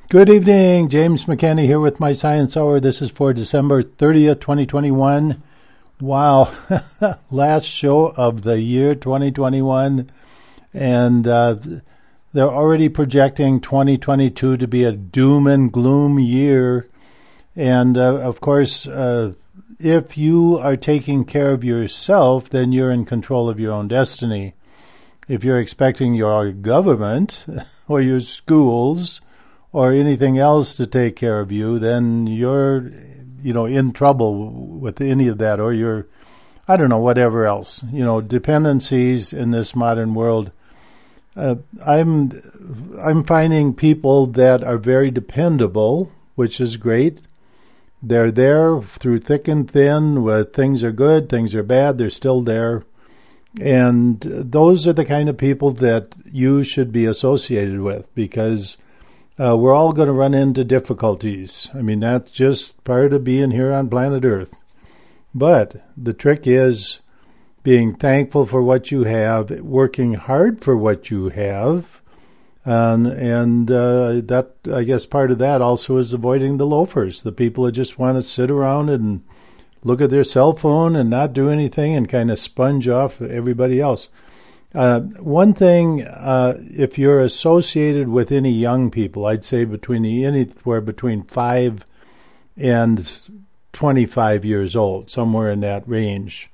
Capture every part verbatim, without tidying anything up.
Good evening, James McKenney here with my Science Hour. This is for December thirtieth, twenty twenty-one. Wow, last show of the year twenty twenty-one, and uh, they're already projecting twenty twenty-two to be a doom and gloom year. And uh, of course, uh, if you are taking care of yourself, then you're in control of your own destiny. If you're expecting your government or your schools or anything else to take care of you, then you're, you know, in trouble with any of that, or you're, I don't know, whatever else. You know, dependencies in this modern world. Uh, I'm, I'm finding people that are very dependable, which is great. They're there through thick and thin. Where things are good, things are bad, they're still there. And those are the kind of people that you should be associated with, because uh, we're all going to run into difficulties. I mean, that's just part of being here on planet Earth. But the trick is being thankful for what you have, working hard for what you have, um, and uh, that, I guess, part of that also is avoiding the loafers, the people that just want to sit around and look at their cell phone and not do anything and kind of sponge off everybody else. Uh, one thing, uh, if you're associated with any young people, I'd say between the, anywhere between five and twenty-five years old, somewhere in that range,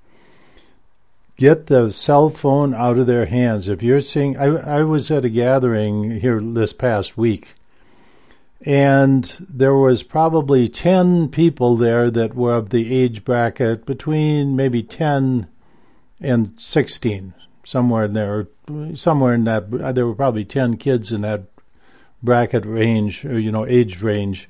get the cell phone out of their hands. If you're seeing, I, I was at a gathering here this past week, and there was probably ten people there that were of the age bracket between maybe ten and sixteen, somewhere in there, somewhere in that. There were probably ten kids in that bracket range, or, you know, age range.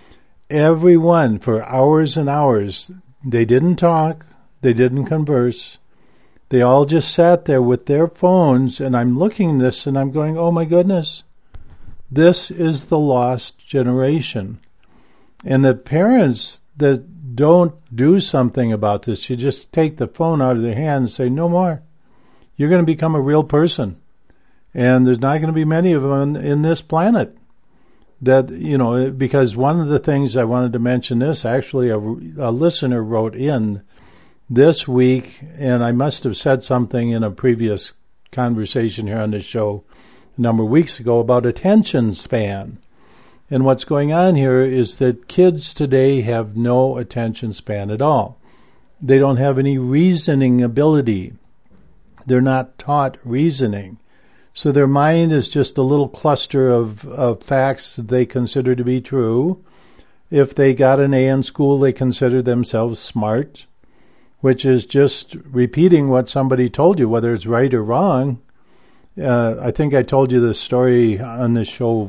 Everyone, for hours and hours, they didn't talk, they didn't converse. They all just sat there with their phones, and I'm looking at this and I'm going, oh my goodness. This is the lost generation. And the parents that don't do something about this, you just take the phone out of their hand and say, no more. You're going to become a real person. And there's not going to be many of them in this planet. That, you know, because one of the things I wanted to mention this, actually a, a listener wrote in this week, and I must have said something in a previous conversation here on this show a number of weeks ago about attention span. And what's going on here is that kids today have no attention span at all. They don't have any reasoning ability. They're not taught reasoning. So their mind is just a little cluster of, of facts that they consider to be true. If they got an A in school, they consider themselves smart, which is just repeating what somebody told you, whether it's right or wrong. Uh, I think I told you this story on this show.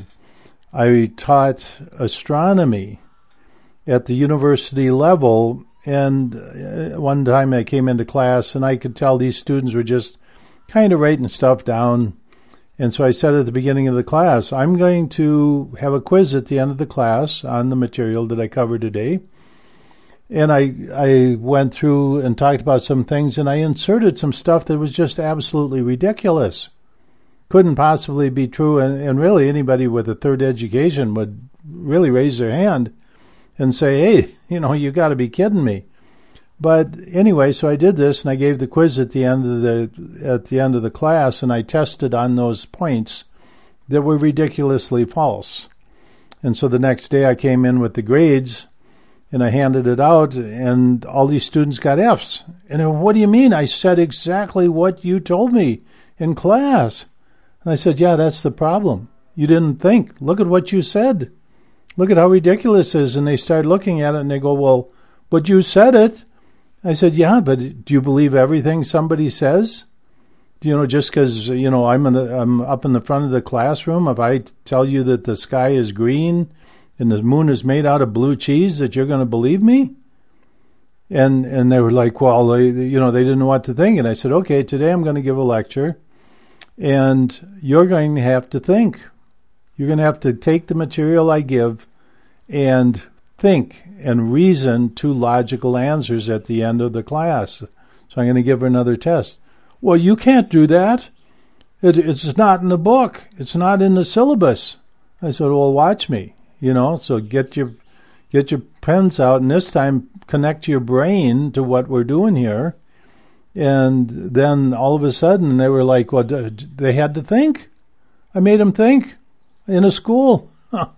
I taught astronomy at the university level, and uh, one time I came into class, and I could tell these students were just kind of writing stuff down. And so I said at the beginning of the class, I'm going to have a quiz at the end of the class on the material that I covered today. And I I went through and talked about some things, and I inserted some stuff that was just absolutely ridiculous. Couldn't possibly be true, and, and really anybody with a third education would really raise their hand and say, hey, you know, you got to be kidding me. But anyway, so I did this, and I gave the quiz at the end of the at the end of the class, and I tested on those points that were ridiculously false. And so the next day I came in with the grades, and I handed it out, and all these students got F's. And they went, what do you mean? I said exactly what you told me in class. And I said, yeah, that's the problem. You didn't think. Look at what you said. Look at how ridiculous it is. And they start looking at it, and they go, well, but you said it. I said, yeah, but do you believe everything somebody says? You know, just because, you know, I'm in the, I'm up in the front of the classroom, if I tell you that the sky is green and the moon is made out of blue cheese, that you're going to believe me? And and they were like, well, they, you know, they didn't know what to think. And I said, okay, today I'm going to give a lecture, and you're going to have to think. You're going to have to take the material I give and think and reason two logical answers at the end of the class. So I'm going to give her another test. Well, you can't do that. It, it's not in the book. It's not in the syllabus. I said, well, watch me. you know. So get your get your pens out, and this time connect your brain to what we're doing here. And then all of a sudden they were like, well, they had to think. I made them think in a school.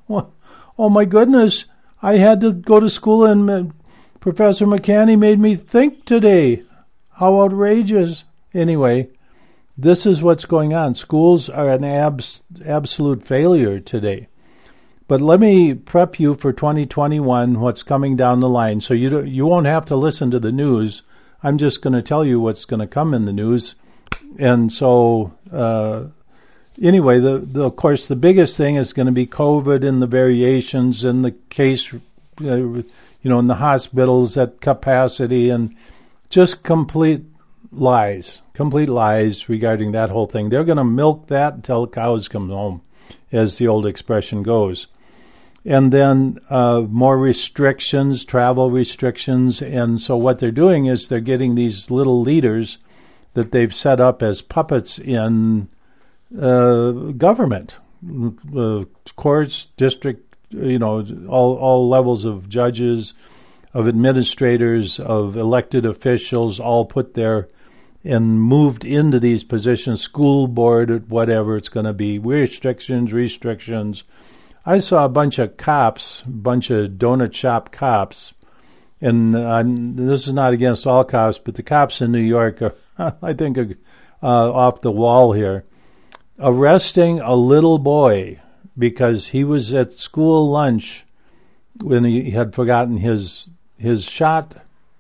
Oh, my goodness. I had to go to school, and Professor McCanny made me think today. How outrageous. Anyway, this is what's going on. Schools are an abs- absolute failure today. But let me prep you for twenty twenty-one, what's coming down the line. So you don't, you won't have to listen to the news. I'm just going to tell you what's going to come in the news. And so, uh, anyway, the, the of course, the biggest thing is going to be COVID and the variations and the case, uh, you know, in the hospitals at capacity, and just complete lies, complete lies regarding that whole thing. They're going to milk that until the cows come home, as the old expression goes. And then uh, more restrictions, travel restrictions. And so what they're doing is they're getting these little leaders that they've set up as puppets in uh, government, uh, courts, district, you know, all, all levels of judges, of administrators, of elected officials, all put there and moved into these positions, school board, whatever it's going to be, restrictions, restrictions. I saw a bunch of cops, a bunch of donut shop cops, and uh, this is not against all cops, but the cops in New York are, I think, are uh, off the wall here, arresting a little boy because he was at school lunch when he had forgotten his his shot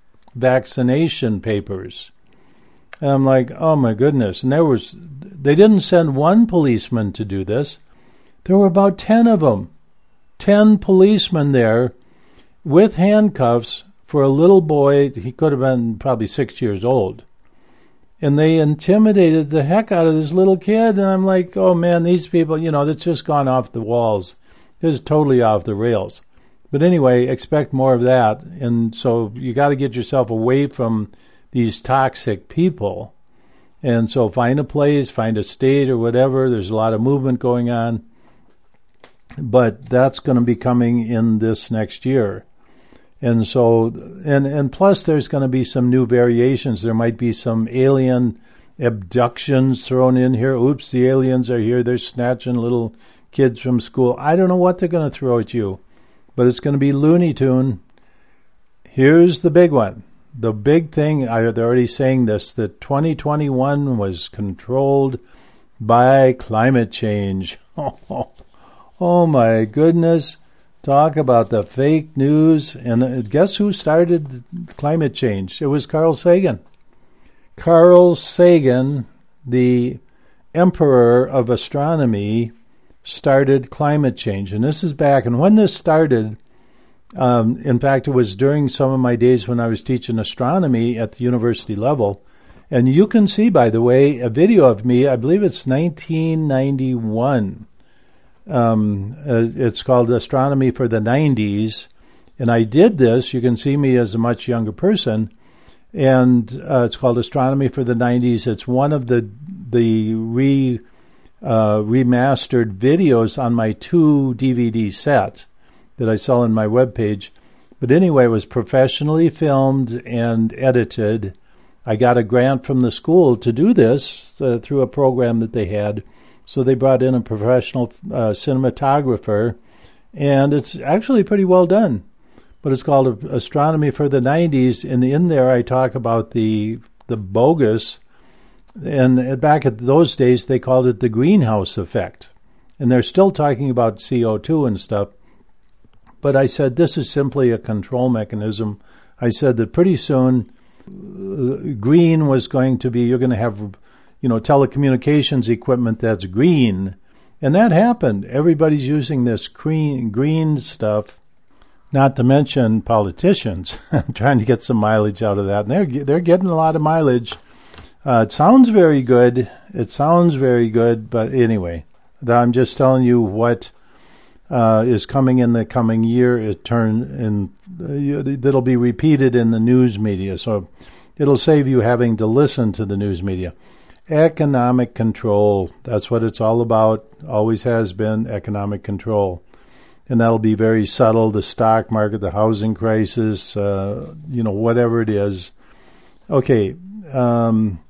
vaccination papers. And I'm like, oh my goodness. And there was, they didn't send one policeman to do this. There were about ten of them. Ten policemen there with handcuffs for a little boy. He could have been probably six years old. And they intimidated the heck out of this little kid. And I'm like, oh man, these people, you know, that's just gone off the walls. It's totally off the rails. But anyway, expect more of that. And so you got to get yourself away from these toxic people. And so find a place, find a state or whatever. There's a lot of movement going on. But that's going to be coming in this next year. And so, and, and plus there's going to be some new variations. There might be some alien abductions thrown in here. Oops, the aliens are here. They're snatching little kids from school. I don't know what they're going to throw at you, but it's going to be Looney Tune. Here's the big one. The big thing, I, they're already saying this, that twenty twenty-one was controlled by climate change. Oh my goodness. Talk about the fake news. And guess who started climate change? It was Carl Sagan. Carl Sagan, the emperor of astronomy, started climate change. And this is back, and when this started, um, in fact, it was during some of my days when I was teaching astronomy at the university level. And you can see, by the way, a video of me, I believe it's nineteen ninety-one. Um, uh, it's called Astronomy for the nineties. And I did this. You can see me as a much younger person. And uh, it's called Astronomy for the nineties. It's one of the the re uh, remastered videos on my two D V D set that I sell on my webpage. But anyway, it was professionally filmed and edited. I got a grant from the school to do this uh, through a program that they had. So they brought in a professional uh, cinematographer, and it's actually pretty well done. But it's called Astronomy for the nineties, and in there I talk about the the bogus, and back at those days they called it the greenhouse effect. And they're still talking about C O two and stuff. But I said this is simply a control mechanism. I said that pretty soon uh, green was going to be, you're going to have, you know, telecommunications equipment that's green. And that happened. Everybody's using this green, green stuff, not to mention politicians trying to get some mileage out of that. And they're, they're getting a lot of mileage. Uh, it sounds very good. It sounds very good. But anyway, I'm just telling you what uh, is coming in the coming year. It turn in, uh, that'll be repeated in the news media. So it'll save you having to listen to the news media. Economic control. That's what it's all about. Always has been economic control. and that'll be very subtle. The stock market, the housing crisis, uh, you know, whatever it is. Okay, um,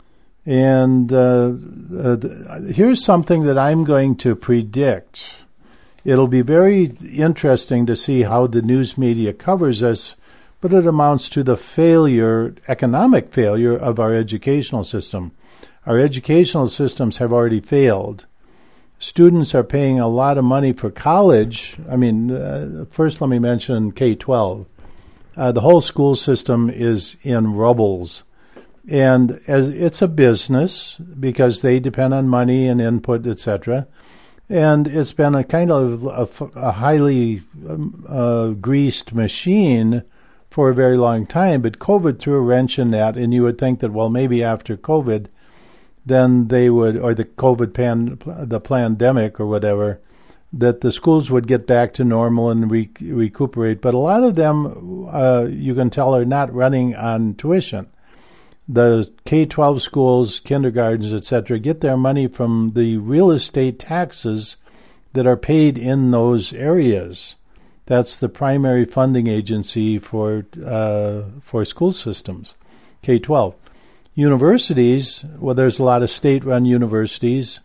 and uh, uh, here's something that I'm going to predict. It'll be very interesting to see how the news media covers us, but it amounts to the failure, economic failure of our educational system. Our educational systems have already failed. Students are paying a lot of money for college. I mean, uh, first let me mention K twelve. Uh, the whole school system is in rubbles. And as it's a business because they depend on money and input, et cetera. And it's been a kind of a, a highly um, uh, greased machine for a very long time. But COVID threw a wrench in that, and you would think that, well, maybe after COVID, then they would, or the COVID pan, the pandemic or whatever, that the schools would get back to normal and re- recuperate. But a lot of them, uh, you can tell, are not running on tuition. The K twelve schools, kindergartens, et cetera, get their money from the real estate taxes that are paid in those areas. That's the primary funding agency for uh, for school systems, K twelve. Universities, well, there's a lot of state-run universities,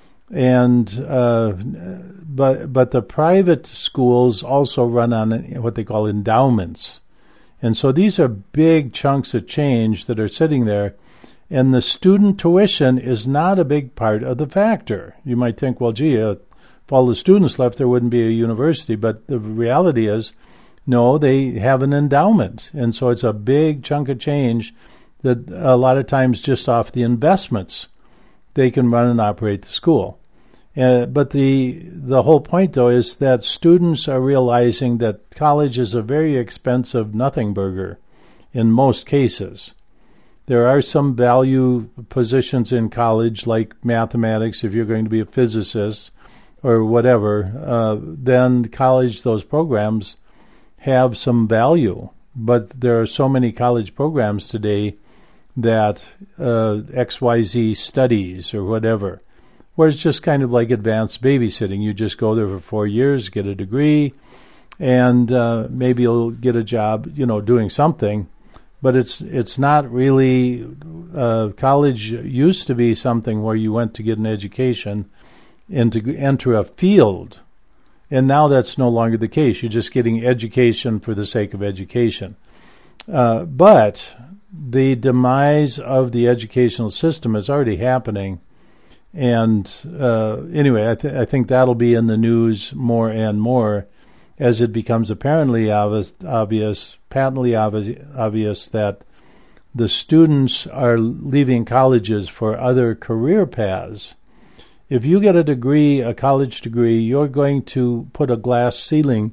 and uh, but but the private schools also run on what they call endowments. And so these are big chunks of change that are sitting there, and the student tuition is not a big part of the factor. You might think, well, gee, uh, if all the students left, there wouldn't be a university. But the reality is, no, they have an endowment. And so it's a big chunk of change that a lot of times just off the investments, they can run and operate the school. Uh, but the the whole point, though, is that students are realizing that college is a very expensive nothing burger in most cases. There are some value positions in college, like mathematics, if you're going to be a physicist or whatever, uh, then college, those programs have some value. But there are so many college programs today that uh, X Y Z studies or whatever, where it's just kind of like advanced babysitting. You just go there for four years, get a degree, and uh, maybe you'll get a job, you know, doing something. But it's it's not really, uh, college used to be something where you went to get an education and to enter a field. And now that's no longer the case. You're just getting education for the sake of education. Uh, but the demise of the educational system is already happening. And uh, anyway, I, th- I think that'll be in the news more and more as it becomes apparently obvious, obvious patently obvious, obvious that the students are leaving colleges for other career paths. If you get a degree, a college degree, you're going to put a glass ceiling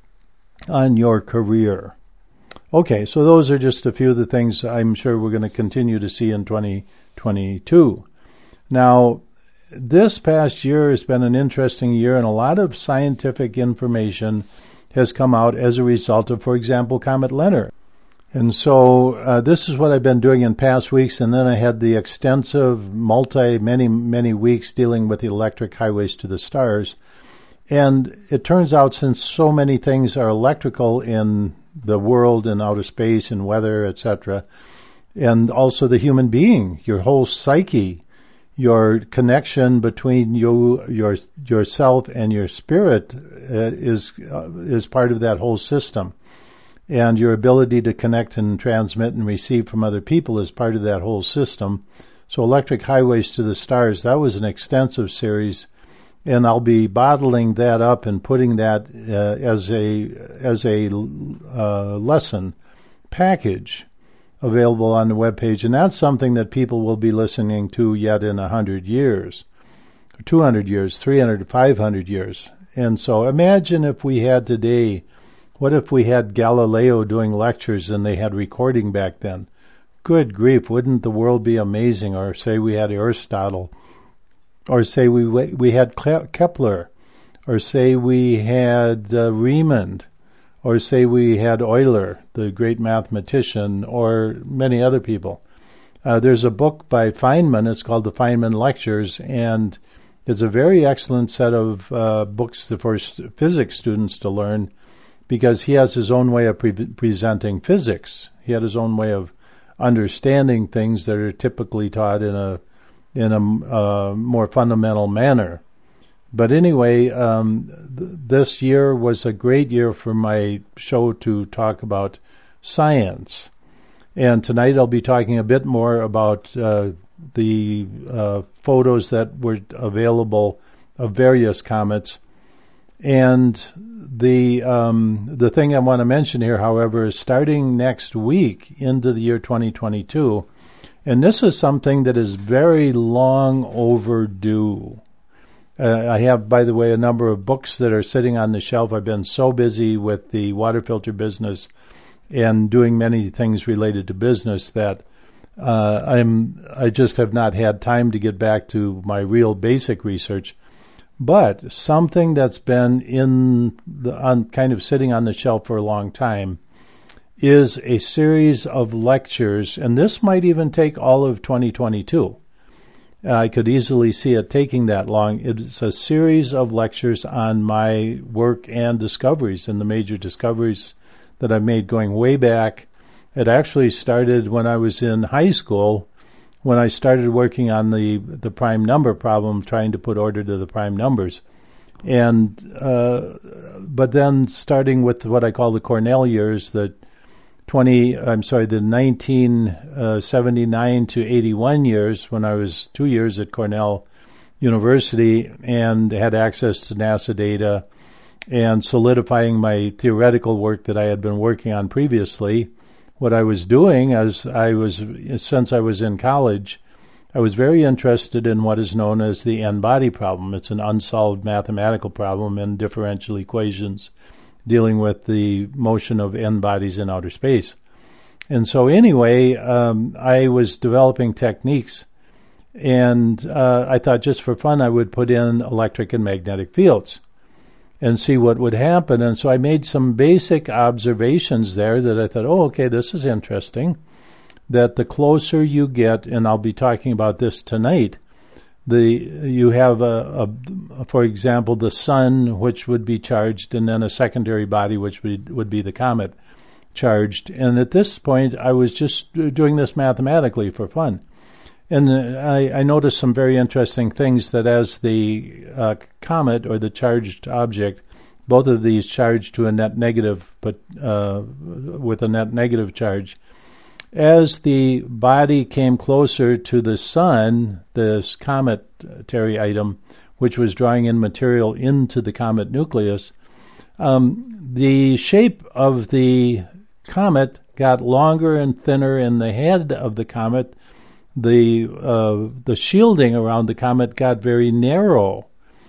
on your career. Okay, so those are just a few of the things I'm sure we're going to continue to see in twenty twenty-two. Now, this past year has been an interesting year, and a lot of scientific information has come out as a result of, for example, Comet Leonard. And so uh, this is what I've been doing in past weeks, and then I had the extensive multi, many, many weeks dealing with the electric highways to the stars. And it turns out, since so many things are electrical in the world and outer space and weather, et cetera, and also the human being, your whole psyche, your connection between you, your yourself and your spirit uh, is uh, is part of that whole system. And your ability to connect and transmit and receive from other people is part of that whole system. So Electric Highways to the Stars, that was an extensive series, and I'll be bottling that up and putting that uh, as a as a uh, lesson package available on the webpage. And that's something that people will be listening to yet in one hundred years, two hundred years, three hundred, five hundred years. And so imagine if we had today, what if we had Galileo doing lectures and they had recording back then? Good grief, wouldn't the world be amazing? Or say we had Aristotle, or say we we had Kepler, or say we had uh, Riemann, or say we had Euler, the great mathematician, or many other people. Uh, there's a book by Feynman, it's called The Feynman Lectures, and It's a very excellent set of uh, books for physics students to learn, because he has his own way of pre- presenting physics. He had his own way of understanding things that are typically taught in a in a uh, more fundamental manner. But anyway, um, th- this year was a great year for my show to talk about science. And tonight I'll be talking a bit more about uh, the uh, photos that were available of various comets. And the um, the thing I want to mention here, however, is starting next week into the year twenty twenty-two, and this is something that is very long overdue. Uh, I have, by the way, a number of books that are sitting on the shelf. I've been so busy with the water filter business and doing many things related to business that uh, I'm I just have not had time to get back to my real basic research. But something that's been in the on kind of sitting on the shelf for a long time is a series of lectures, and this might even take all of twenty twenty-two. I could easily see it taking that long. It's a series of lectures on my work and discoveries, and the major discoveries that I've made going way back. It actually started when I was in high school, when I started working on the, the prime number problem, trying to put order to the prime numbers. And uh, but then starting with what I call the Cornell years, the twenty, I'm sorry, the nineteen seventy-nine to eighty-one years, when I was two years at Cornell University and had access to NASA data and solidifying my theoretical work that I had been working on previously. What I was doing, as I was, since I was in college, I was very interested in what is known as the n-body problem. It's an unsolved mathematical problem in differential equations dealing with the motion of n-bodies in outer space. And so anyway, um, I was developing techniques, and uh, I thought just for fun I would put in electric and magnetic fields and see what would happen. And so I made some basic observations there that I thought, oh, okay, this is interesting, that the closer you get, and I'll be talking about this tonight, the you have, a, a for example, the sun, which would be charged, and then a secondary body, which would, would be the comet, charged. And at this point, I was just doing this mathematically for fun. And I, I noticed some very interesting things, that as the uh, comet or the charged object, both of these charged to a net negative, but uh, with a net negative charge, as the body came closer to the sun, this cometary item, which was drawing in material into the comet nucleus, um, the shape of the comet got longer and thinner, and the head of the comet, the uh, the shielding around the comet, got very narrow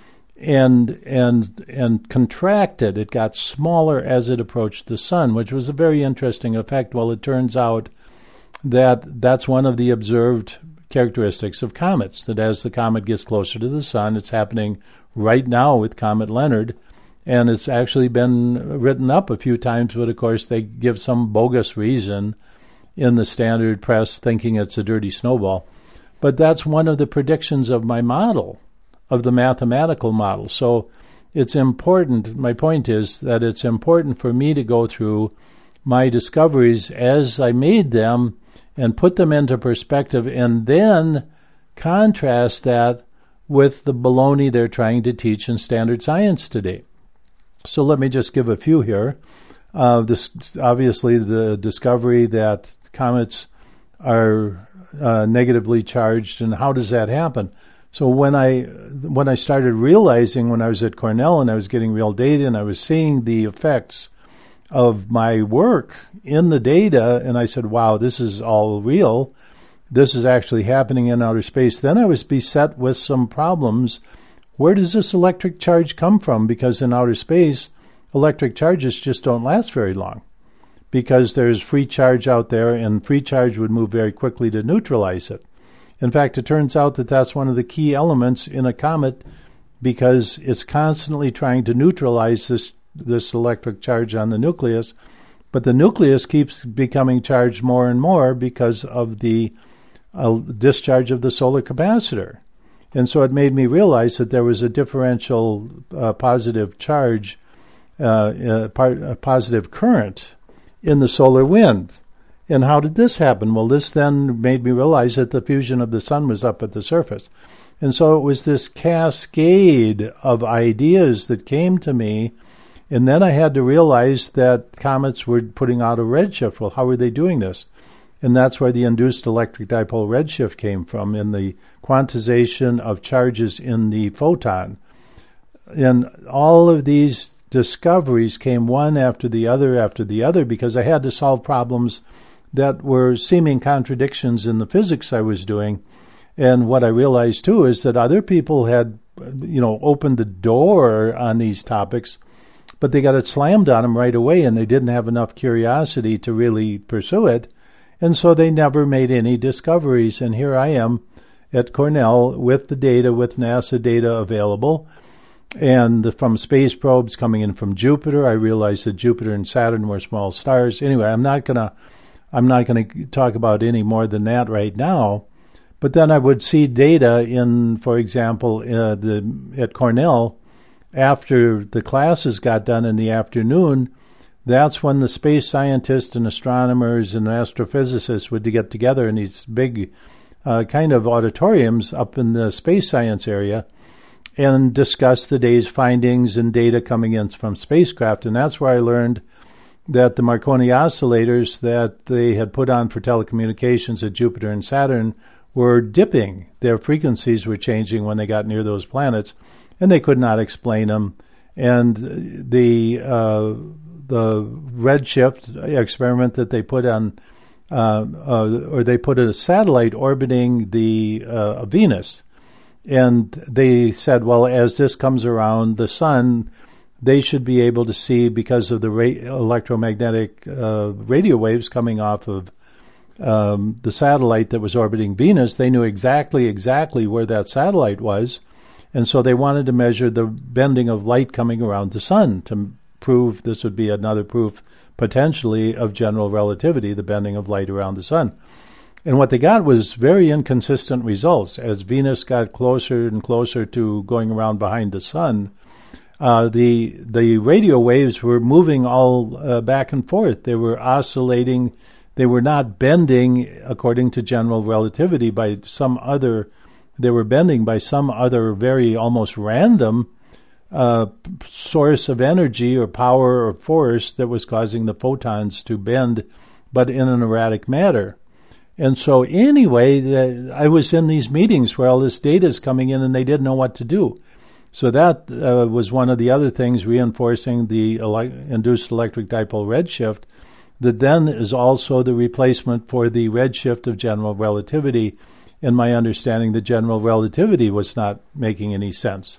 and and and contracted. It got smaller as it approached the sun, which was a very interesting effect. Well, it turns out that that's one of the observed characteristics of comets, that as the comet gets closer to the sun, it's happening right now with Comet Leonard, and it's actually been written up a few times, but of course they give some bogus reason in the standard press, thinking it's a dirty snowball. But that's one of the predictions of my model, of the mathematical model. So it's important, my point is that it's important for me to go through my discoveries as I made them and put them into perspective, and then contrast that with the baloney they're trying to teach in standard science today. So let me just give a few here. Uh, this obviously the discovery that comets are uh, negatively charged, and how does that happen? So when I when I started realizing, when I was at Cornell and I was getting real data and I was seeing the effects of my work in the data, and I said, wow, this is all real. This is actually happening in outer space. Then I was beset with some problems. Where does this electric charge come from? Because in outer space, electric charges just don't last very long, because there's free charge out there, and free charge would move very quickly to neutralize it. In fact, it turns out that that's one of the key elements in a comet, because it's constantly trying to neutralize this this electric charge on the nucleus, but the nucleus keeps becoming charged more and more because of the uh, discharge of the solar capacitor. And so it made me realize that there was a differential uh, positive charge, uh, uh, part, a positive current in the solar wind. And how did this happen? Well, this then made me realize that the fusion of the sun was up at the surface. And so it was this cascade of ideas that came to me. And then I had to realize that comets were putting out a redshift. Well, how were they doing this? And that's where the induced electric dipole redshift came from, in the quantization of charges in the photon. And all of these discoveries came one after the other after the other because I had to solve problems that were seeming contradictions in the physics I was doing. And what I realized, too, is that other people had, you know, opened the door on these topics, but they got it slammed on them right away, and they didn't have enough curiosity to really pursue it. And so they never made any discoveries. And here I am at Cornell with the data, with NASA data available. And from space probes coming in from Jupiter, I realized that Jupiter and Saturn were small stars. Anyway, I'm not going to I'm not going to talk about any more than that right now. But then I would see data in, for example, uh, the at Cornell, after the classes got done in the afternoon. That's when the space scientists and astronomers and astrophysicists would get together in these big uh, kind of auditoriums up in the space science area and discuss the day's findings and data coming in from spacecraft. And that's where I learned that the Marconi oscillators that they had put on for telecommunications at Jupiter and Saturn were dipping. Their frequencies were changing when they got near those planets, and they could not explain them. And the uh, the redshift experiment that they put on, uh, uh, or they put a satellite orbiting the uh, Venus, and they said, well, as this comes around the sun, they should be able to see, because of the ra- electromagnetic uh, radio waves coming off of um, the satellite that was orbiting Venus, they knew exactly, exactly where that satellite was. And so they wanted to measure the bending of light coming around the sun to prove, this would be another proof potentially of general relativity, the bending of light around the sun. And what they got was very inconsistent results. As Venus got closer and closer to going around behind the sun, Uh, the the radio waves were moving all uh, back and forth. They were oscillating. They were not bending according to general relativity by some other. They were bending by some other very almost random uh, source of energy or power or force that was causing the photons to bend, but in an erratic manner. And so anyway, the, I was in these meetings where all this data is coming in and they didn't know what to do. So that uh, was one of the other things reinforcing the ele- induced electric dipole redshift, that then is also the replacement for the redshift of general relativity. In my understanding, the general relativity was not making any sense.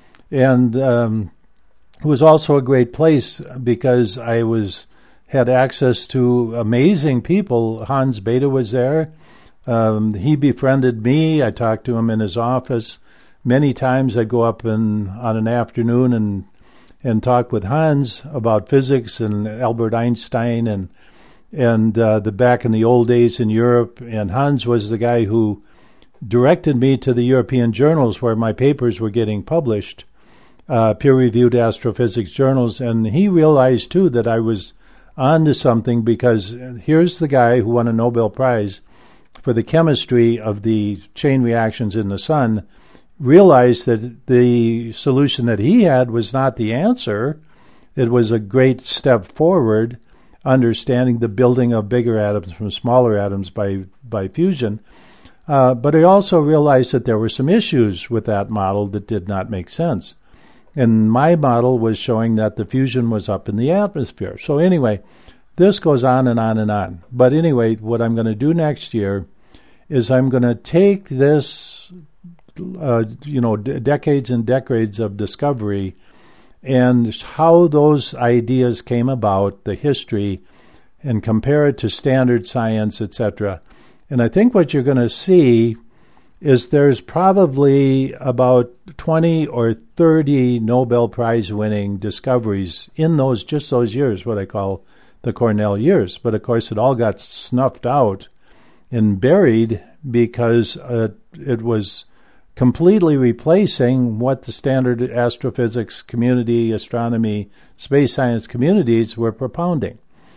And um, it was also a great place because I was had access to amazing people. Hans Bethe was there. Um, he befriended me. I talked to him in his office. Many times I'd go up in, on an afternoon and and talk with Hans about physics and Albert Einstein and and uh, the back in the old days in Europe. And Hans was the guy who directed me to the European journals where my papers were getting published, uh, peer-reviewed astrophysics journals. And he realized, too, that I was onto something, because here's the guy who won a Nobel Prize for the chemistry of the chain reactions in the sun, realized that the solution that he had was not the answer. It was a great step forward, understanding the building of bigger atoms from smaller atoms by, by fusion. Uh, but I also realized that there were some issues with that model that did not make sense. And my model was showing that the fusion was up in the atmosphere. So anyway, this goes on and on and on. But anyway, what I'm going to do next year is I'm going to take this, uh, you know, d- decades and decades of discovery and how those ideas came about, the history, and compare it to standard science, et cetera. And I think what you're going to see is there's probably about twenty or thirty Nobel Prize winning discoveries in those, just those years, what I call the Cornell years. But of course it all got snuffed out and buried because uh, it was completely replacing what the standard astrophysics community, astronomy, space science communities were propounding.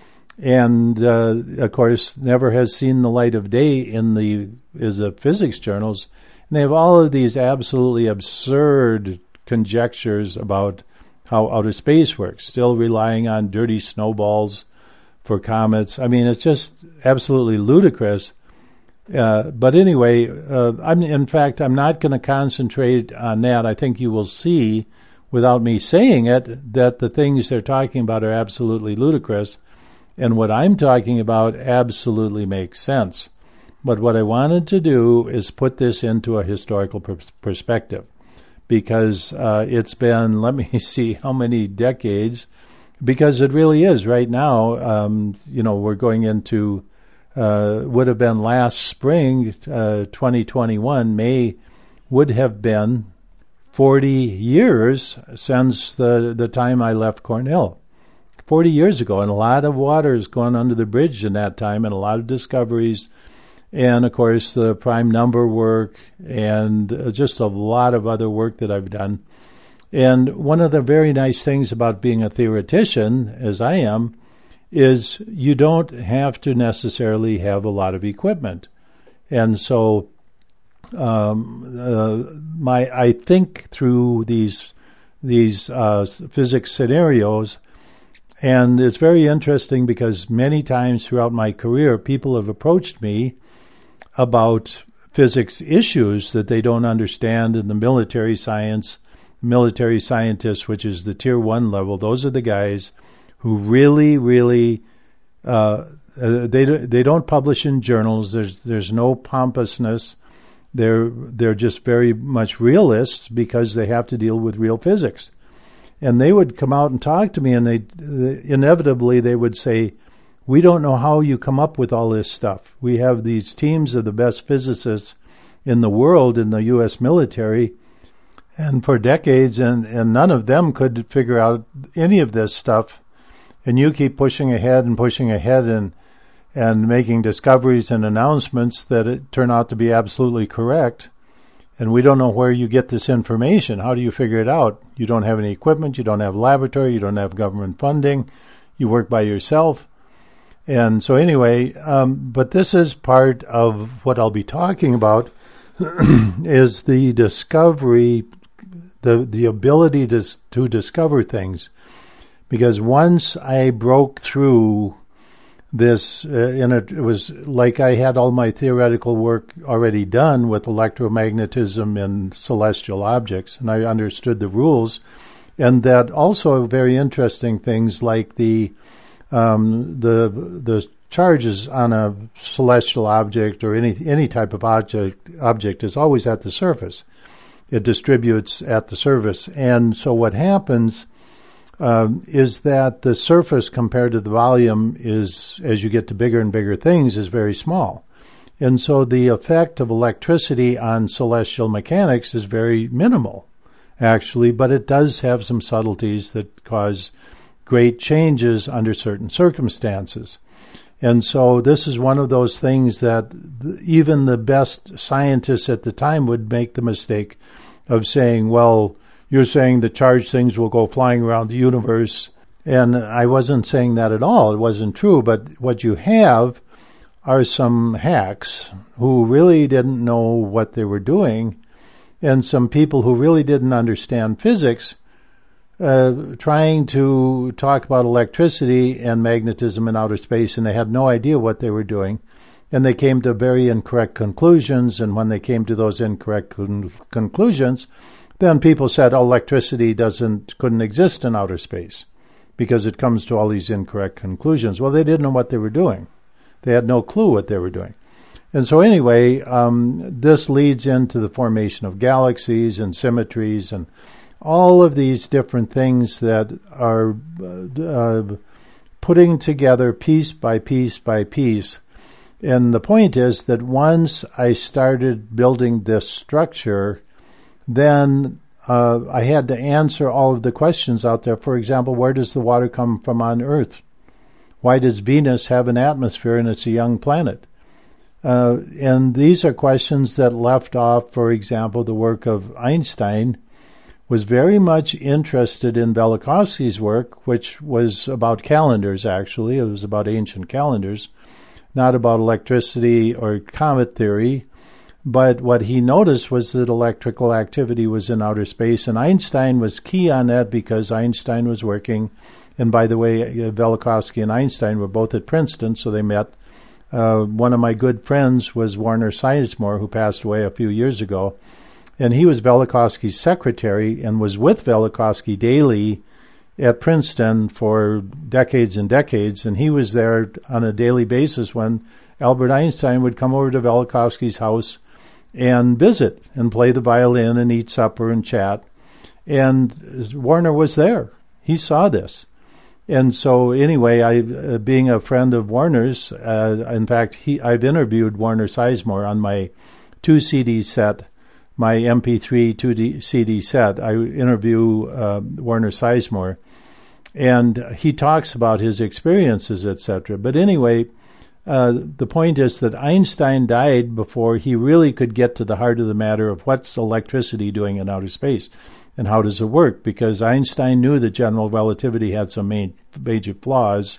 And, uh, of course, never has seen the light of day in the is the physics journals. And they have all of these absolutely absurd conjectures about how outer space works, still relying on dirty snowballs for comets. I mean, it's just absolutely ludicrous. Uh, but anyway, uh, I'm in fact, I'm not going to concentrate on that. I think you will see, without me saying it, that the things they're talking about are absolutely ludicrous, and what I'm talking about absolutely makes sense. But what I wanted to do is put this into a historical per- perspective, because uh, it's been, let me see how many decades, because it really is right now. Um, you know, we're going into Uh, would have been last spring, uh, twenty twenty-one, May would have been forty years since the, the time I left Cornell. forty years ago, and a lot of water has gone under the bridge in that time, and a lot of discoveries, and of course the prime number work, and uh, just a lot of other work that I've done. And one of the very nice things about being a theoretician, as I am, is you don't have to necessarily have a lot of equipment. And so um, uh, my I think through these these uh, physics scenarios, and it's very interesting because many times throughout my career, people have approached me about physics issues that they don't understand in the military science, military scientists, which is the tier one level. Those are the guys who really, really, uh, uh, they they don't publish in journals. There's there's no pompousness. They're they're just very much realists because they have to deal with real physics. And they would come out and talk to me, and they inevitably they would say, "We don't know how you come up with all this stuff. We have these teams of the best physicists in the world in the U S military, and for decades, and, and none of them could figure out any of this stuff. And you keep pushing ahead and pushing ahead and and making discoveries and announcements that it turn out to be absolutely correct. And we don't know where you get this information. How do you figure it out? You don't have any equipment. You don't have laboratory. You don't have government funding. You work by yourself." And so anyway, um, but this is part of what I'll be talking about is the discovery, the the ability to to discover things. Because once I broke through this, uh, and it, it was like I had all my theoretical work already done with electromagnetism and celestial objects, and I understood the rules, and that also very interesting things like the um, the the charges on a celestial object or any any type of object object is always at the surface. It distributes at the surface, and so what happens Um, is that the surface compared to the volume is, as you get to bigger and bigger things, is very small. And so the effect of electricity on celestial mechanics is very minimal, actually, but it does have some subtleties that cause great changes under certain circumstances. And so this is one of those things that even the best scientists at the time would make the mistake of saying, well, you're saying the charged things will go flying around the universe. And I wasn't saying that at all. It wasn't true. But what you have are some hacks who really didn't know what they were doing, and some people who really didn't understand physics uh, trying to talk about electricity and magnetism in outer space, and they had no idea what they were doing. And they came to very incorrect conclusions, and when they came to those incorrect con- conclusions, then people said, oh, electricity doesn't couldn't exist in outer space because it comes to all these incorrect conclusions. Well, they didn't know what they were doing. They had no clue what they were doing. And so anyway, um, this leads into the formation of galaxies and symmetries and all of these different things that are uh, putting together piece by piece by piece. And the point is that once I started building this structure, then uh, I had to answer all of the questions out there. For example, where does the water come from on Earth? Why does Venus have an atmosphere and it's a young planet? Uh, and these are questions that left off, for example, the work of Einstein was very much interested in Velikovsky's work, which was about calendars, actually. It was about ancient calendars, not about electricity or comet theory. But what he noticed was that electrical activity was in outer space, and Einstein was key on that because Einstein was working. And by the way, Velikovsky and Einstein were both at Princeton, so they met. Uh, one of my good friends was Werner Sizemore, who passed away a few years ago. And he was Velikovsky's secretary and was with Velikovsky daily at Princeton for decades and decades. And he was there on a daily basis when Albert Einstein would come over to Velikovsky's house and visit and play the violin and eat supper and chat. And Werner was there. He saw this. And so anyway, I, uh, being a friend of Werner's, uh, in fact, he, I've interviewed Werner Sizemore on my two C D set, my M P three two C D set. I interview uh, Werner Sizemore, and he talks about his experiences, et cetera. But anyway, uh, the point is that Einstein died before he really could get to the heart of the matter of what's electricity doing in outer space. And how does it work? Because Einstein knew that general relativity had some main, major flaws,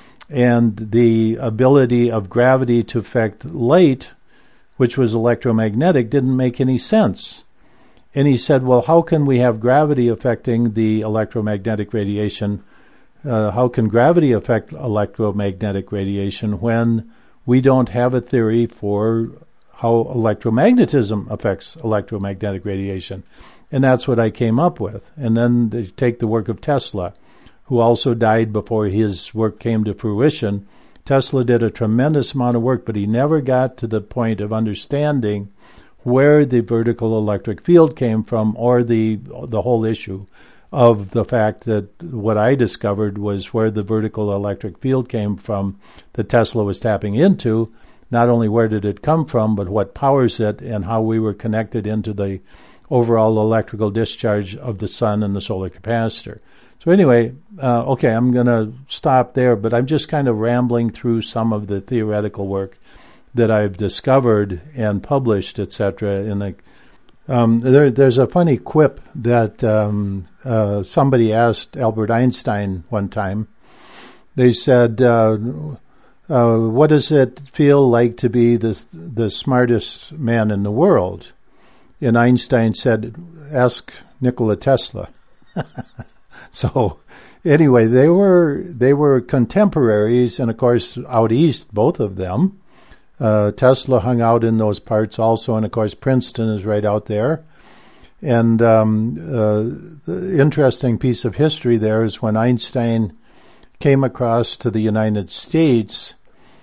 and the ability of gravity to affect light, which was electromagnetic, didn't make any sense. And he said, well, how can we have gravity affecting the electromagnetic radiation? Uh, how can gravity affect electromagnetic radiation when we don't have a theory for how electromagnetism affects electromagnetic radiation? And that's what I came up with. And then they take the work of Tesla, who also died before his work came to fruition. Tesla did a tremendous amount of work, but he never got to the point of understanding where the vertical electric field came from, or the the whole issue of the fact that what I discovered was where the vertical electric field came from that Tesla was tapping into. Not only where did it come from, but what powers it and how we were connected into the overall electrical discharge of the sun and the solar capacitor. So anyway, uh, okay, I'm going to stop there, but I'm just kind of rambling through some of the theoretical work that I've discovered and published, et cetera. In the, um, there, there's a funny quip that um, uh, somebody asked Albert Einstein one time. They said, uh, uh, what does it feel like to be the the smartest man in the world? And Einstein said, ask Nikola Tesla. So anyway, they were they were contemporaries, and of course out east, both of them. Uh, Tesla hung out in those parts also, and of course Princeton is right out there. And um, uh, the interesting piece of history there is when Einstein came across to the United States,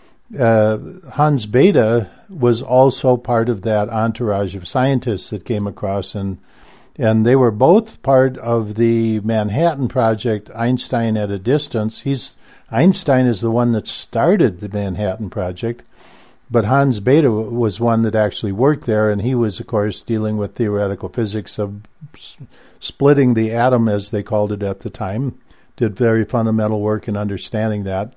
uh, Hans Bethe was also part of that entourage of scientists that came across, and and they were both part of the Manhattan Project, Einstein at a distance. He's Einstein is the one that started the Manhattan Project, but Hans Bethe was one that actually worked there, and he was, of course, dealing with theoretical physics of s- splitting the atom, as they called it at the time. Did very fundamental work in understanding that.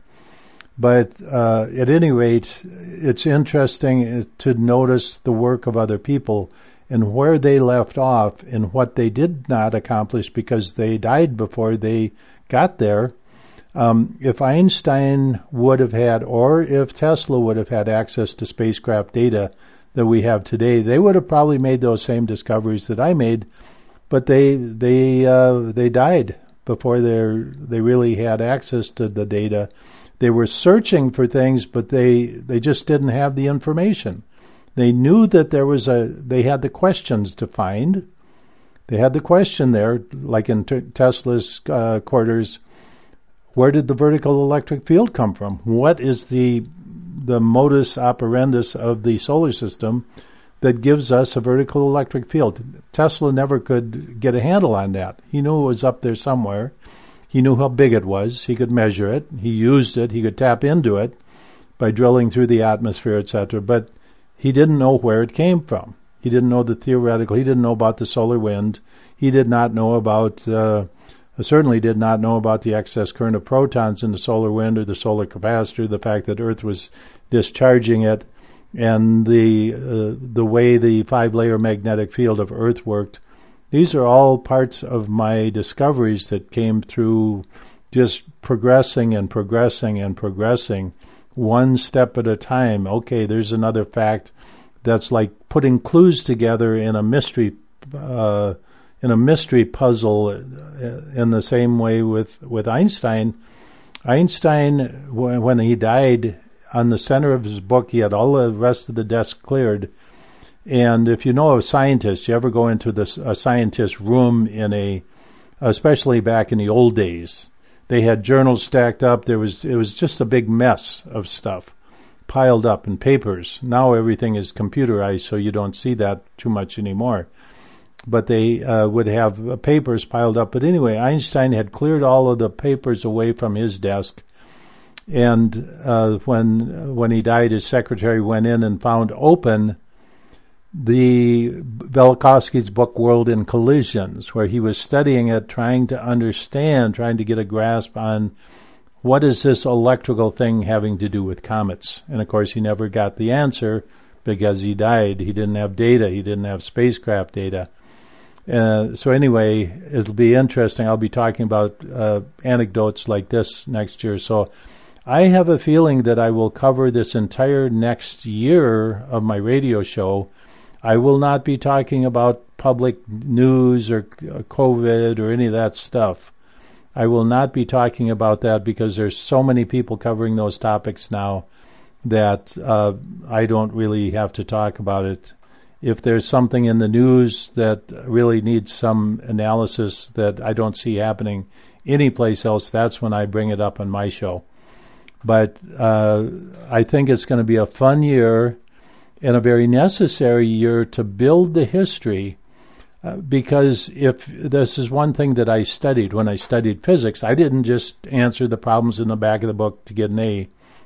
But uh, at any rate, it's interesting to notice the work of other people and where they left off and what they did not accomplish because they died before they got there. Um, if Einstein would have had, or if Tesla would have had access to spacecraft data that we have today, they would have probably made those same discoveries that I made, but they they uh, they died before they they really had access to the data. They were searching for things, but they, they just didn't have the information. They knew that there was a, they had the questions to find. They had the question there, like in t- Tesla's uh, quarters, where did the vertical electric field come from? What is the the modus operandus of the solar system that gives us a vertical electric field? Tesla never could get a handle on that. He knew it was up there somewhere. He knew how big it was. He could measure it. He used it. He could tap into it by drilling through the atmosphere, et cetera. But he didn't know where it came from. He didn't know the theoretical. He didn't know about the solar wind. He did not know about, uh, certainly did not know about the excess current of protons in the solar wind or the solar capacitor, the fact that Earth was discharging it. and the uh, the way the five-layer magnetic field of Earth worked. These are all parts of my discoveries that came through just progressing and progressing and progressing, one step at a time. Okay, there's another fact that's like putting clues together in a mystery uh, in a mystery puzzle. In the same way with with Einstein. Einstein, when he died, on the center of his book, he had all the rest of the desk cleared. And if you know a scientist, you ever go into this a scientist's room in a, especially back in the old days, they had journals stacked up. There was it was just a big mess of stuff piled up in papers. Now everything is computerized, so you don't see that too much anymore. But they uh, would have uh, papers piled up. But anyway, Einstein had cleared all of the papers away from his desk. And uh, when when he died, his secretary went in and found open the Velikovsky's book, World in Collisions, where he was studying it, trying to understand, trying to get a grasp on what is this electrical thing having to do with comets. And, of course, he never got the answer because he died. He didn't have data. He didn't have spacecraft data. Uh, so anyway, it'll be interesting. I'll be talking about uh, anecdotes like this next year. So I have a feeling that I will cover this entire next year of my radio show. I will not be talking about public news or COVID or any of that stuff. I will not be talking about that because there's so many people covering those topics now that uh, I don't really have to talk about it. If there's something in the news that really needs some analysis that I don't see happening anyplace else, that's when I bring it up on my show. But uh, I think it's going to be a fun year and a very necessary year to build the history, uh, because if this is one thing that I studied when I studied physics, I didn't just answer the problems in the back of the book to get an A.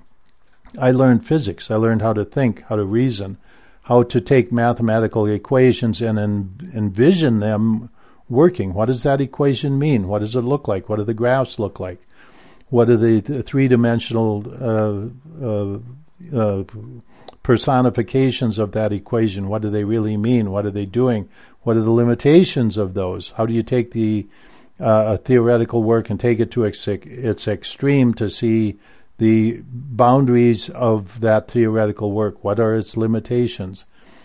I learned physics. I learned how to think, how to reason, how to take mathematical equations and en- envision them working. What does that equation mean? What does it look like? What do the graphs look like? What are the, the three-dimensional uh, uh, uh, personifications of that equation? What do they really mean? What are they doing? What are the limitations of those? How do you take the uh, theoretical work and take it to its, its extreme to see the boundaries of that theoretical work? What are its limitations?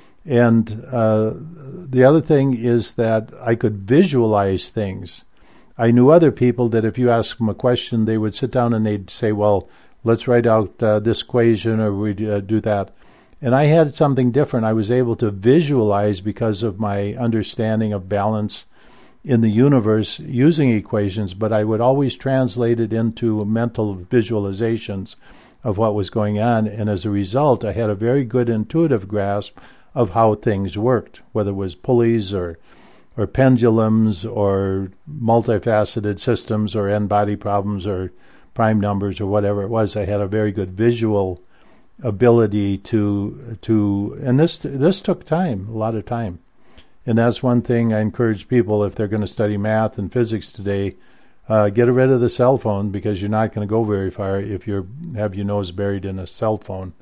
And uh, the other thing is that I could visualize things. I knew other people that if you ask them a question, they would sit down and they'd say, well, let's write out uh, this equation or we'd uh, do that. And I had something different. I was able to visualize because of my understanding of balance in the universe using equations, but I would always translate it into mental visualizations of what was going on. And as a result, I had a very good intuitive grasp of how things worked, whether it was pulleys or or pendulums or multifaceted systems or n-body problems or prime numbers or whatever it was. I had a very good visual ability to, to and this this took time, a lot of time. And that's one thing I encourage people, if they're going to study math and physics today, uh, get rid of the cell phone, because you're not going to go very far if you have your nose buried in a cell phone.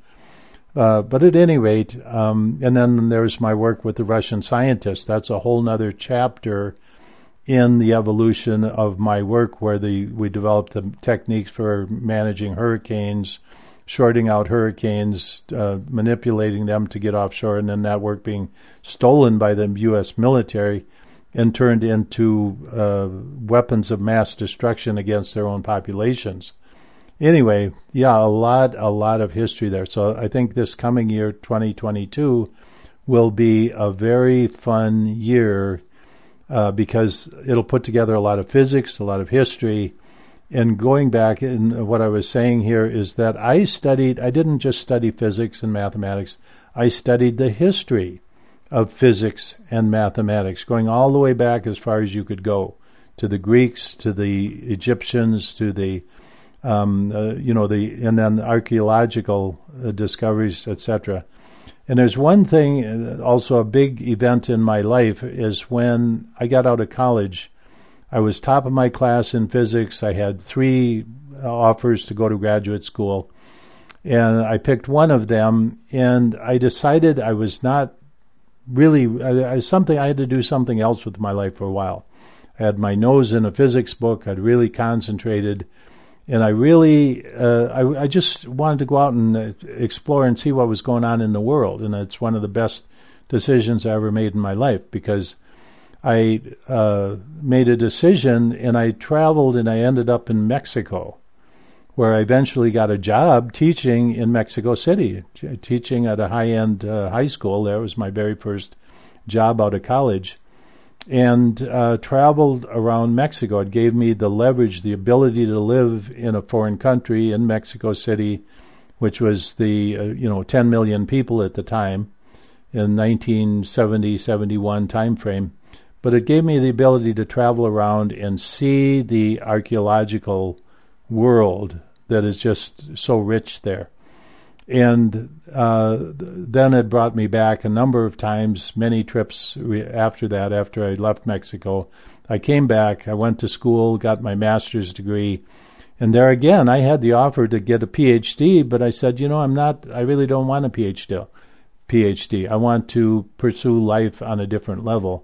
Uh, but at any rate, um, and then there's my work with the Russian scientists. That's a whole nother chapter in the evolution of my work, where the we developed the techniques for managing hurricanes, shorting out hurricanes, uh, manipulating them to get offshore, and then that work being stolen by the U S military and turned into uh, weapons of mass destruction against their own populations. Anyway, yeah, a lot, a lot of history there. So I think this coming year, twenty twenty-two, will be a very fun year uh, because it'll put together a lot of physics, a lot of history. And going back, and what I was saying here is that I studied, I didn't just study physics and mathematics, I studied the history of physics and mathematics, going all the way back as far as you could go, to the Greeks, to the Egyptians, to the Um, uh, you know, the and then archaeological uh, discoveries, et cetera. And there's one thing, uh, also a big event in my life, is when I got out of college. I was top of my class in physics. I had three uh, offers to go to graduate school. And I picked one of them, and I decided I was not really, I, I, something, I had to do something else with my life for a while. I had my nose in a physics book. I'd really concentrated, and I really, uh, I, I just wanted to go out and explore and see what was going on in the world. And it's one of the best decisions I ever made in my life, because I uh, made a decision, and I traveled, and I ended up in Mexico, where I eventually got a job teaching in Mexico City, teaching at a high-end uh, high school. That was my very first job out of college, and uh, traveled around Mexico. It gave me the leverage, the ability to live in a foreign country in Mexico City, which was the, uh, you know, ten million people at the time in nineteen seventy, seventy-one time frame. But it gave me the ability to travel around and see the archaeological world that is just so rich there. And uh, then it brought me back a number of times, many trips after that, after I left Mexico. I came back, I went to school, got my master's degree, and there again, I had the offer to get a P H D, but I said, you know, I'm not, I really don't want a P H D. P H D. I want to pursue life on a different level.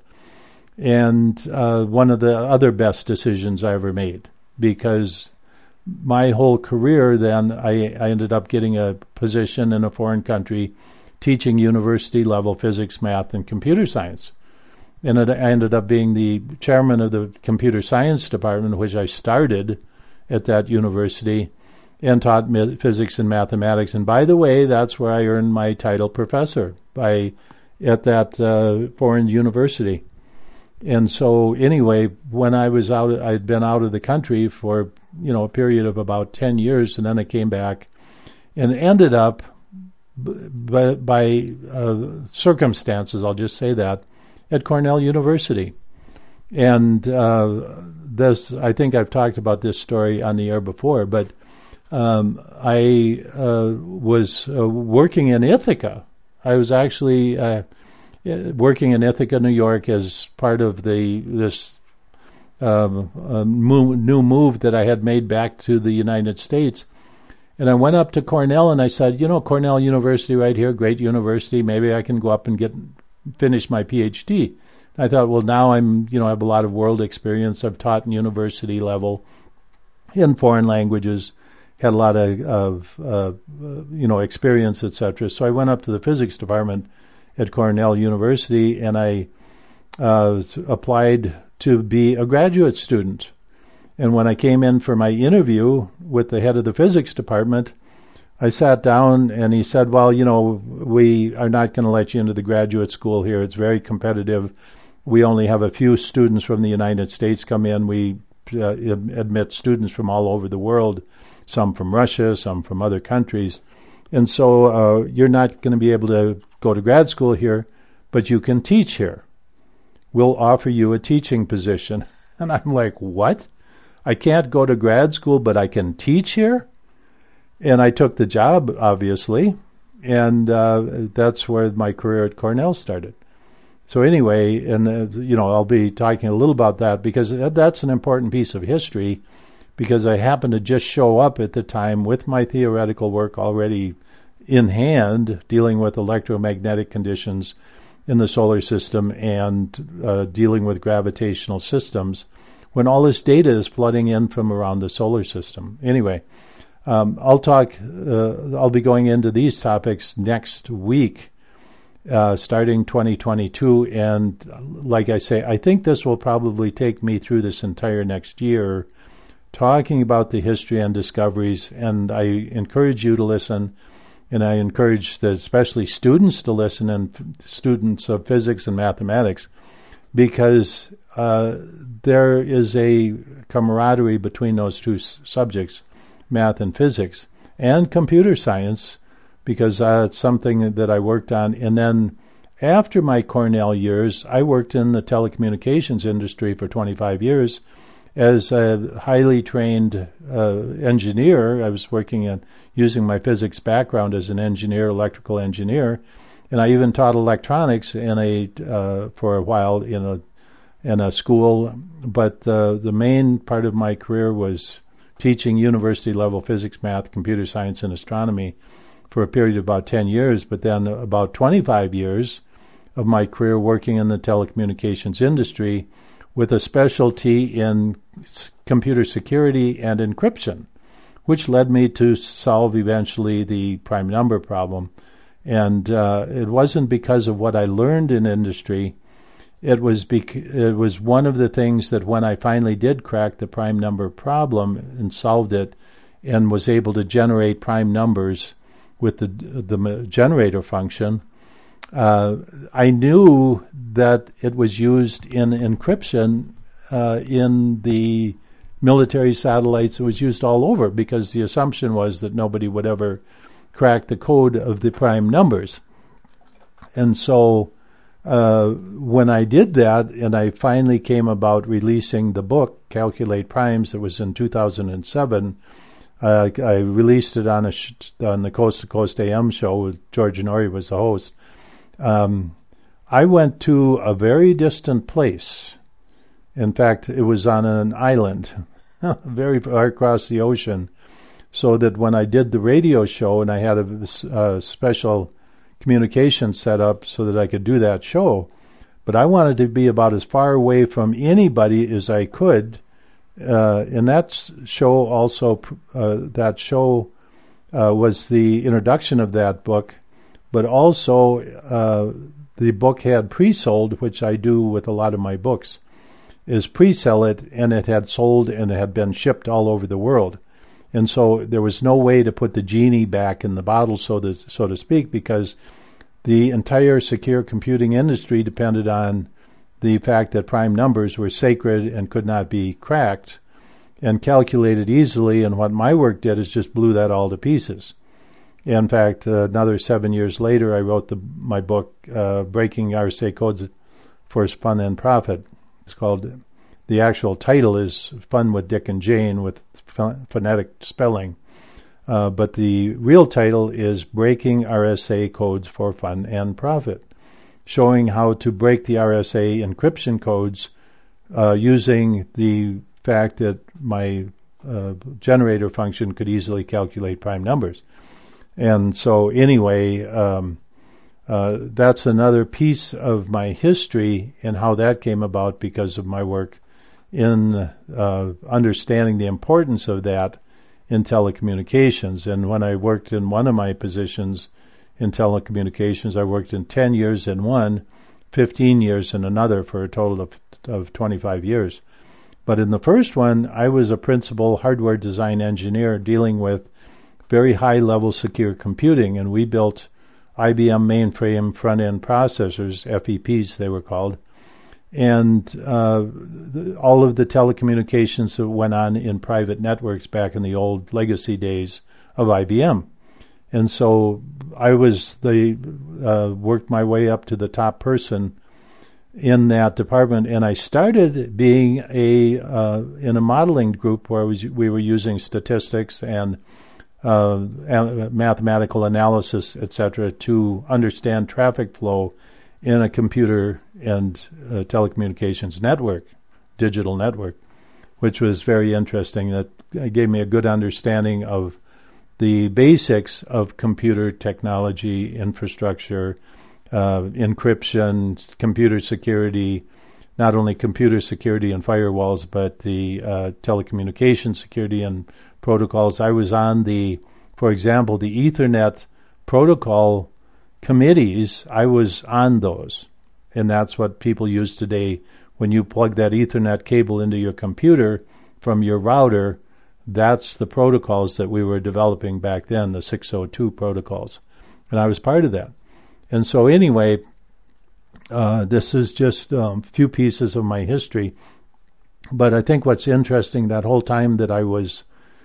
And uh, one of the other best decisions I ever made, because my whole career then, I, I ended up getting a position in a foreign country teaching university-level physics, math, and computer science. And it, I ended up being the chairman of the computer science department, which I started at that university, and taught physics and mathematics. And by the way, that's where I earned my title professor, by at that uh, foreign university. And so anyway, when I was out, I'd been out of the country for, you know, a period of about ten years, and then I came back and ended up by, by uh, circumstances, I'll just say that, at Cornell University. And uh, this, I think I've talked about this story on the air before, but um, I uh, was uh, working in Ithaca. I was actually uh, working in Ithaca, New York, as part of the this um, uh, move, new move that I had made back to the United States. And I went up to Cornell and I said, you know, Cornell University right here, great university. Maybe I can go up and get finish my P H D. I thought, well, now I'm, you know, I have a lot of world experience. I've taught in university level in foreign languages, had a lot of, of uh, you know, experience, et cetera. So I went up to the physics department at Cornell University, and I uh, applied to be a graduate student. And when I came in for my interview with the head of the physics department, I sat down and he said, well, you know, we are not going to let you into the graduate school here. It's very competitive. We only have a few students from the United States come in. We uh, admit students from all over the world, some from Russia, some from other countries. And so uh, you're not going to be able to go to grad school here, but you can teach here. We'll offer you a teaching position. And I'm like, what? I can't go to grad school, but I can teach here? And I took the job, obviously, and uh, that's where my career at Cornell started. So anyway, and uh, you know, I'll be talking a little about that because that's an important piece of history, because I happened to just show up at the time with my theoretical work already in hand, dealing with electromagnetic conditions in the solar system and uh, dealing with gravitational systems, when all this data is flooding in from around the solar system. Anyway, um, I'll talk, uh, I'll be going into these topics next week, uh, starting twenty twenty-two. And like I say, I think this will probably take me through this entire next year, talking about the history and discoveries. And I encourage you to listen, and I encourage the, especially students to listen, and students of physics and mathematics, because uh, there is a camaraderie between those two s- subjects, math and physics, and computer science, because uh, it's something that I worked on. And then after my Cornell years, I worked in the telecommunications industry for twenty-five years as a highly trained uh, engineer. I was working in using my physics background as an engineer, electrical engineer, and I even taught electronics in a uh, for a while in a in a school. But uh, the main part of my career was teaching university-level physics, math, computer science, and astronomy for a period of about ten years, but then about twenty-five years of my career working in the telecommunications industry with a specialty in computer security and encryption, which led me to solve eventually the prime number problem. And uh, it wasn't because of what I learned in industry. It was bec- it was one of the things that when I finally did crack the prime number problem and solved it and was able to generate prime numbers with the the generator function, uh, I knew that it was used in encryption uh, in the military satellites. It was used all over because the assumption was that nobody would ever crack the code of the prime numbers. And so uh, when I did that, and I finally came about releasing the book, Calculate Primes, that was in two thousand seven, uh, I released it on a sh- on the Coast to Coast A M show with George Norrie was the host. Um, I went to a very distant place. In fact, it was on an island, very far across the ocean, so that when I did the radio show and I had a, a special communication set up so that I could do that show, but I wanted to be about as far away from anybody as I could. Uh, and that show also, uh, that show uh, was the introduction of that book, but also uh, the book had pre-sold, which I do with a lot of my books, is pre-sell it, and it had sold and it had been shipped all over the world. And so there was no way to put the genie back in the bottle, so to, so to speak, because the entire secure computing industry depended on the fact that prime numbers were sacred and could not be cracked and calculated easily. And what my work did is just blew that all to pieces. In fact, uh, another seven years later, I wrote the, my book, uh, Breaking R S A Codes for Fun and Profit. It's called, the actual title is Fun with Dick and Jane with phonetic spelling. Uh, but the real title is Breaking R S A Codes for Fun and Profit, showing how to break the R S A encryption codes uh, using the fact that my uh, generator function could easily calculate prime numbers. And so anyway, um, uh, that's another piece of my history and how that came about because of my work in uh, understanding the importance of that in telecommunications. And when I worked in one of my positions in telecommunications, I worked in ten years in one, fifteen years in another, for a total of, of twenty-five years. But in the first one, I was a principal hardware design engineer dealing with very high-level secure computing, and we built I B M mainframe front-end processors, F E Ps they were called, and uh, the, all of the telecommunications that went on in private networks back in the old legacy days of I B M. And so I was the uh, worked my way up to the top person in that department, and I started being a uh, in a modeling group where was, we were using statistics and uh, mathematical analysis, et cetera, to understand traffic flow in a computer and uh, telecommunications network, digital network, which was very interesting. That gave me a good understanding of the basics of computer technology, infrastructure, uh, encryption, computer security, not only computer security and firewalls, but the uh, telecommunication security and protocols. I was on the, for example, the Ethernet protocol committees. I was on those, and that's what people use today. When you plug that Ethernet cable into your computer from your router, that's the protocols that we were developing back then, the six oh two protocols. And I was part of that. And so anyway, uh, this is just a um, few pieces of my history. But I think what's interesting, that whole time that I was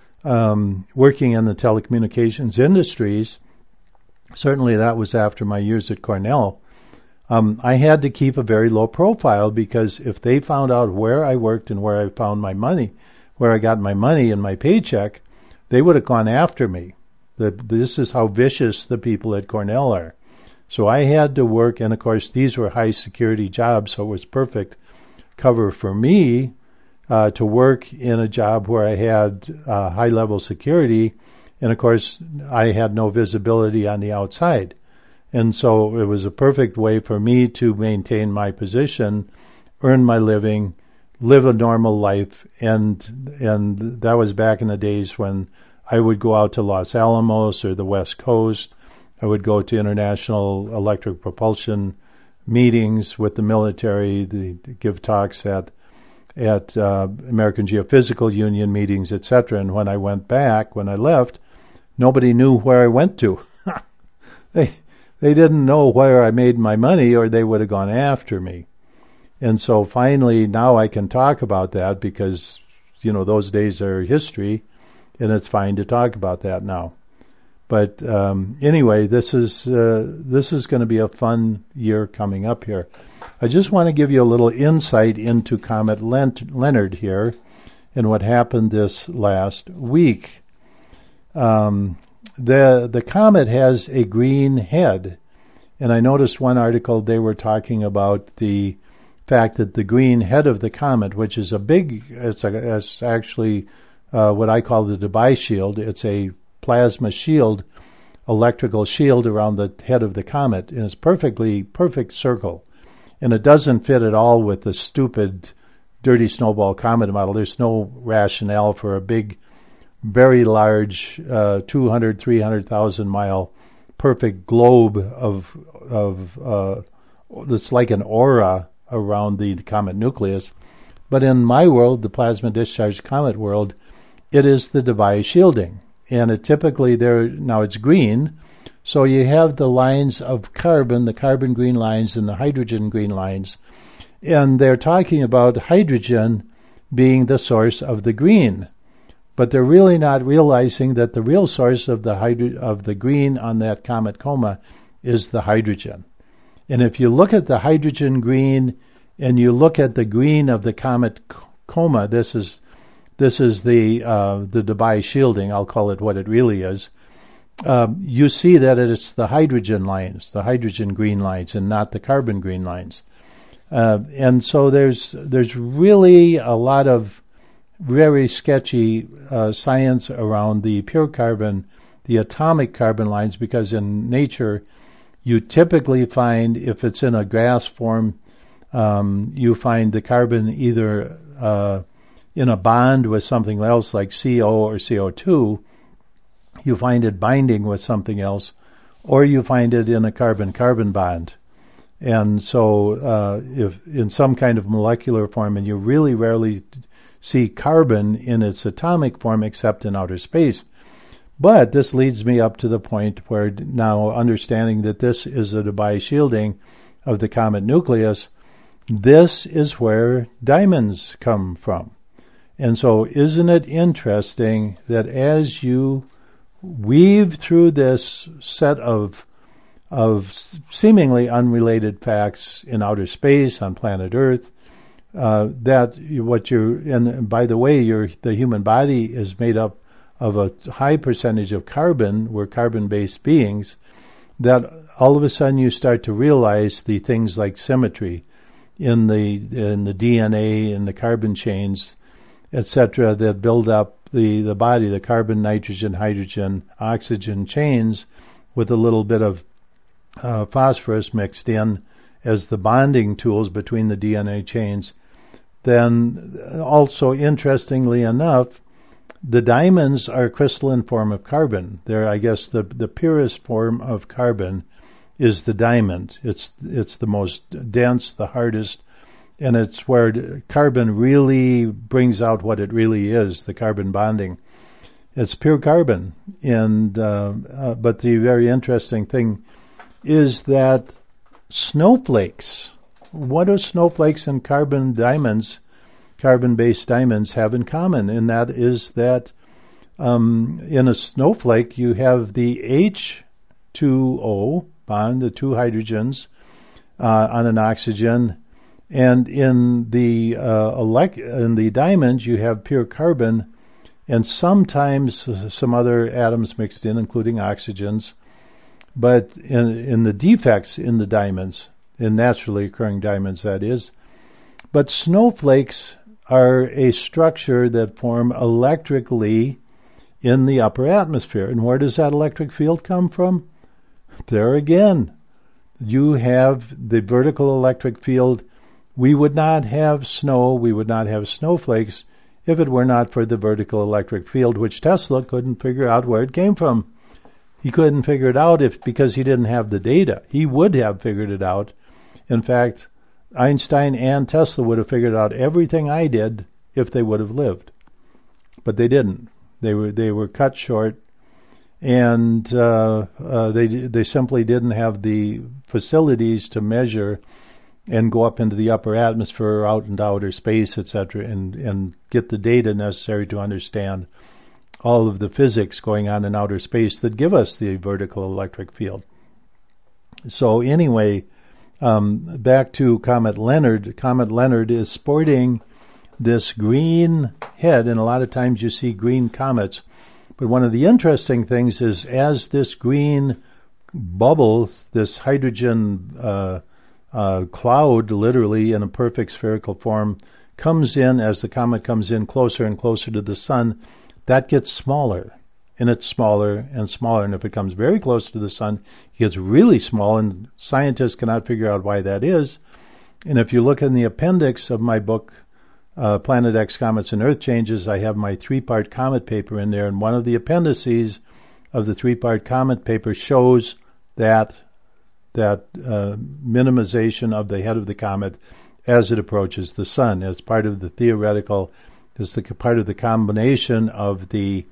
um, working in the telecommunications industries, certainly that was after my years at Cornell, um, I had to keep a very low profile, because if they found out where I worked and where I found my money, where I got my money and my paycheck, they would have gone after me. The, this is how vicious the people at Cornell are. So I had to work, and of course these were high security jobs, so it was perfect cover for me uh, to work in a job where I had uh, high-level security, and of course I had no visibility on the outside. And so it was a perfect way for me to maintain my position, earn my living, live a normal life, and and that was back in the days when I would go out to Los Alamos or the West Coast. I would go to international electric propulsion meetings with the military, the, give talks at at uh, American Geophysical Union meetings, et cetera. And when I went back, when I left, nobody knew where I went to. they they didn't know where I made my money, or they would have gone after me. And so finally, now I can talk about that because, you know, those days are history, and it's fine to talk about that now. But um, anyway, this is uh, this is going to be a fun year coming up here. I just want to give you a little insight into Comet Leonard here and what happened this last week. Um, the the comet has a green head, and I noticed one article they were talking about the fact that the green head of the comet, which is a big, it's, a, it's actually uh, what I call the Debye shield. It's a plasma shield, electrical shield around the head of the comet, and it's perfectly perfect circle. And it doesn't fit at all with the stupid, dirty snowball comet model. There's no rationale for a big, very large, uh, two hundred, three hundred thousand mile perfect globe of of uh, that's like an aura around the comet nucleus. But in my world, the plasma discharge comet world, it is the Debye shielding. And it typically there now it's green, so you have the lines of carbon, the carbon green lines and the hydrogen green lines. And they're talking about hydrogen being the source of the green. But they're really not realizing that the real source of the hydro- of the green on that comet coma is the hydrogen. And if you look at the hydrogen green and you look at the green of the comet coma, this is this is the uh, the Debye shielding. I'll call it what it really is. Um, you see that it's the hydrogen lines, the hydrogen green lines, and not the carbon green lines. Uh, and so there's there's really a lot of very sketchy uh, science around the pure carbon, the atomic carbon lines, because in nature, you typically find, if it's in a gas form, um, you find the carbon either uh, in a bond with something else like C O or C O two, you find it binding with something else, or you find it in a carbon-carbon bond. And so uh, if in some kind of molecular form, and you really rarely see carbon in its atomic form except in outer space. But this leads me up to the point where now understanding that this is a Debye shielding of the comet nucleus, this is where diamonds come from. And so isn't it interesting that as you weave through this set of of seemingly unrelated facts in outer space, on planet Earth, uh, that what you're, and by the way, your the human body is made up of a high percentage of carbon. We're carbon-based beings, that all of a sudden you start to realize the things like symmetry in the in the D N A and the carbon chains, et cetera, that build up the, the body, the carbon, nitrogen, hydrogen, oxygen chains with a little bit of uh, phosphorus mixed in as the bonding tools between the D N A chains. Then also, interestingly enough, the diamonds are a crystalline form of carbon. They're, I guess, the, the purest form of carbon is the diamond. It's it's the most dense, the hardest, and it's where carbon really brings out what it really is, the carbon bonding. It's pure carbon. And uh, uh, but the very interesting thing is that snowflakes, what do snowflakes and carbon diamonds, carbon-based diamonds have in common? And that is that um, in a snowflake you have the H two O bond, the two hydrogens uh, on an oxygen, and in the uh, elect- in the diamond you have pure carbon, and sometimes some other atoms mixed in, including oxygens. But in in the defects in the diamonds, in naturally occurring diamonds, that is. But snowflakes are a structure that form electrically in the upper atmosphere. And where does that electric field come from? There again, you have the vertical electric field. We would not have snow, we would not have snowflakes if it were not for the vertical electric field, which Tesla couldn't figure out where it came from. He couldn't figure it out if because he didn't have the data. He would have figured it out. In fact, Einstein and Tesla would have figured out everything I did if they would have lived. But they didn't. They were they were cut short, and uh, uh, they they simply didn't have the facilities to measure and go up into the upper atmosphere or out into outer space, et cetera, and, and get the data necessary to understand all of the physics going on in outer space that give us the vertical electric field. So anyway, um, back to Comet Leonard. Comet Leonard is sporting this green head, and a lot of times you see green comets. But one of the interesting things is as this green bubble, this hydrogen uh, uh, cloud, literally in a perfect spherical form, comes in, as the comet comes in closer and closer to the sun, that gets smaller, and it's smaller and smaller. And if it comes very close to the sun, it gets really small, and scientists cannot figure out why that is. And if you look in the appendix of my book, uh, Planet X, Comets and Earth Changes, I have my three-part comet paper in there, and one of the appendices of the three-part comet paper shows that that uh, minimization of the head of the comet as it approaches the sun, as part of the theoretical, as the part of the combination of the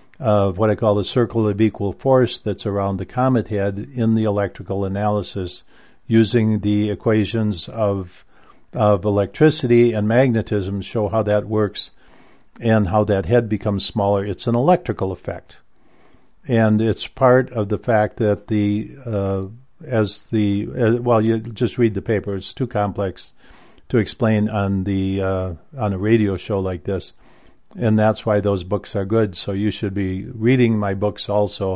of what I call the circle of equal force that's around the comet head in the electrical analysis, using the equations of of electricity and magnetism to show how that works and how that head becomes smaller. It's an electrical effect, and it's part of the fact that the uh, as the uh, well, you just read the paper. It's too complex to explain on the uh, on a radio show like this, and that's why those books are good. So you should be reading my books also,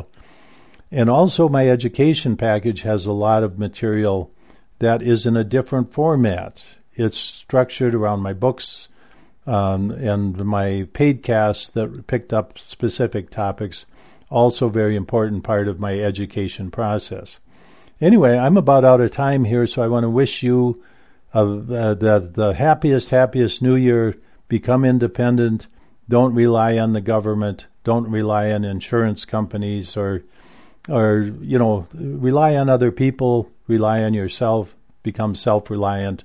and also my education package has a lot of material that is in a different format. It's structured around my books um, and my paidcasts that picked up specific topics. Also, very important part of my education process. Anyway, I'm about out of time here, so I want to wish you uh, uh, the the happiest, happiest New Year. Become independent. Don't rely on the government. Don't rely on insurance companies, or, or you know, rely on other people. Rely on yourself. Become self-reliant,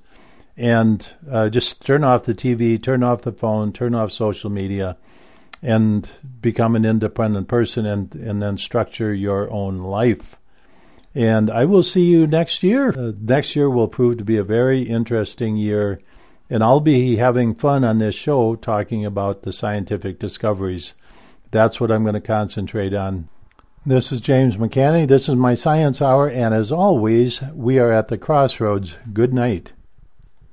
and uh, just turn off the T V, turn off the phone, turn off social media, and become an independent person, and and then structure your own life. And I will see you next year. Uh, next year will prove to be a very interesting year, and I'll be having fun on this show talking about the scientific discoveries. That's what I'm going to concentrate on. This is James McCanney. This is my Science Hour, and as always, we are at the crossroads. Good night.